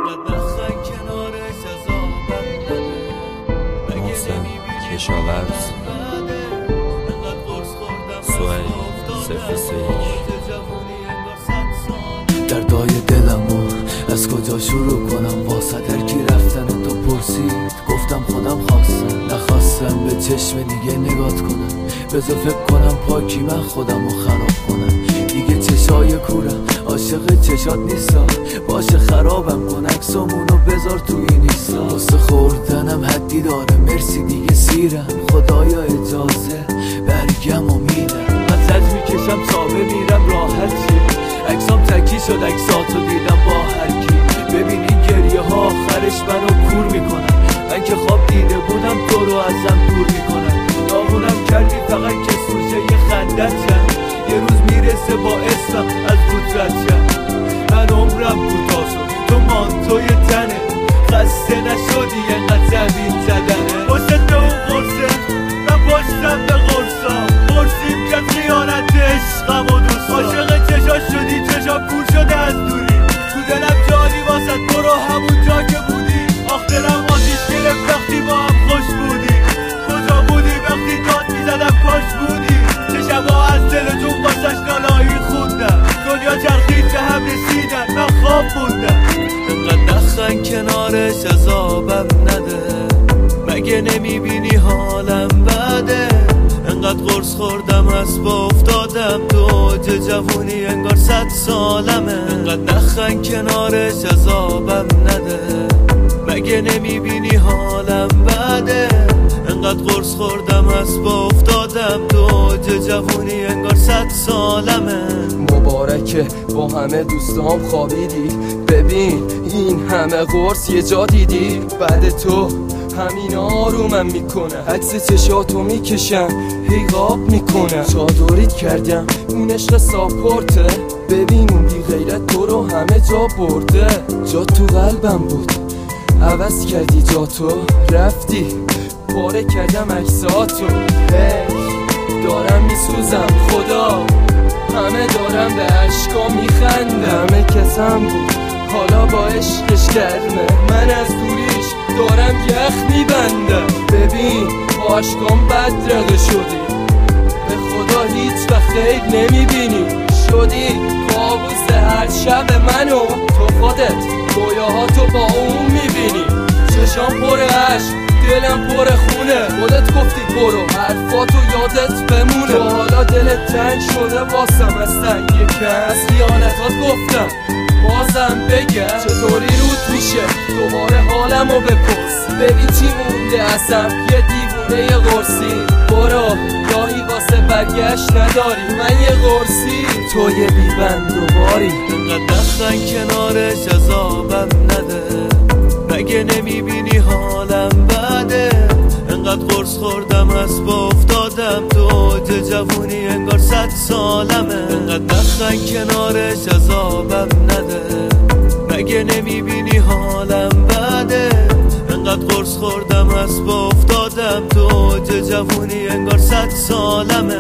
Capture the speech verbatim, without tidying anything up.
محسن کشاورز سوهیل صفر سه یک. دردای دلمو از کجا شروع کنم؟ واسه درکی رفتن تو پرسید، گفتم خودم خواستم. نخواستم به چشم دیگه نگات کنم، بذار فکر کنم پاکی من خودم رو خراب کنم. دیگه چشای کورم عاشق چشات نیستم، باشه خرابم کن عکسامونو بذار تو این ایستا. واسه خوردنم حدی داره، مرسی دیگه سیرم، خدایا اجازه برگم و میدم. من زد میکشم تا بمیرم راحت چی، عکسام تکی شد عکساتو دیدم با هرکی. ببین این گریه ها آخرش منو کور میکنن، من که خواب دیده بودم تو رو ازم دور میکنن. نامونم کردی فقط که سوشه یه خندت شد، یه روز میرسه با اسمم از بود رد شد. من عمرم کوتاه شد تو مانتوی تنه، خسته نشدی اینقدر زمین زدنه. واسه تو قرصه من پاشتم به قرصا، قرصیم که خیانت عشقم و دوستا. عاشق چشا شدی، چشا کور شده از دوری، تو دلم جانی واسه برو همون جا که بودی. آخ دلم آتیش گرفت وقتی با هم خوش بودی، کجا بودی وقتی داد میزدم کاش بودی. چشم ها از دل جون واسش نالایی خوندم، دنیا چرخید به هم رسیدن من خواب موندم. انقدر نخن کنارش عذابم نده، مگه نمیبینی حالم بده؟ انقدر قرص خوردم اسب افتادم تو اوج جوونی انگار صد سالمه. انقدر نخن کنارش عذابم نده، مگه نمیبینی حالم بده؟ انقدر قرص خوردم اسب افتادم تو اوج جوونی انگار صد سالمه. مبارکه با همه دوستام خوابیدی، ببین این همه قرص یه جا دیدی. بعد تو همین آرومم میکنه، عکس چشاتو میکشم هی غاب میکنه. چادریت کردم اون عشق ساپورته، ببین اون بی غیرت تو رو همه جا برده. جا تو قلبم بود عوض کردی جاتو، رفتی پاره کردم عکساتو. دارم میسوزم خدا، همه دارم به عشقا میخندم. همه کسم بود حالا با عشقش گرمه، من از دوریش دارم یخ میبندم. ببین با عشقام بدرقه شدی، به خدا هیچ وقت خیر نمیبینی. شدی کابوس هر شب منو، تو خودت رویاهاتو با اون میبینی. چشام پر عشق دلم پر خونه، خودت گفتی برو حرفاتو یادت بمونه. تو حالا دلت تنگ شده واسم از تنگ کس، خیانتات گفتم بازم بگم. چطوری رود میشه دوباره حالمو بپرس، ببین چی مونده اصلا یه دیوونه یه قرصی. برو راهی واسه برگشت نداری، من یه قرصی تو یه بیبند دوباری. انقدر نخن کنارش عذابم نده، مگه نمیبینی حالم بده؟ انقدر قرص خوردم اسب افتادم تو اوج جوونی انگار صد سالمه. انقدر نخن کنارش عذابم نده، مگه نمیبینی حالم بده؟ انقدر قرص خوردم اسب افتادم تو اوج جوونی انگار صد سالمه.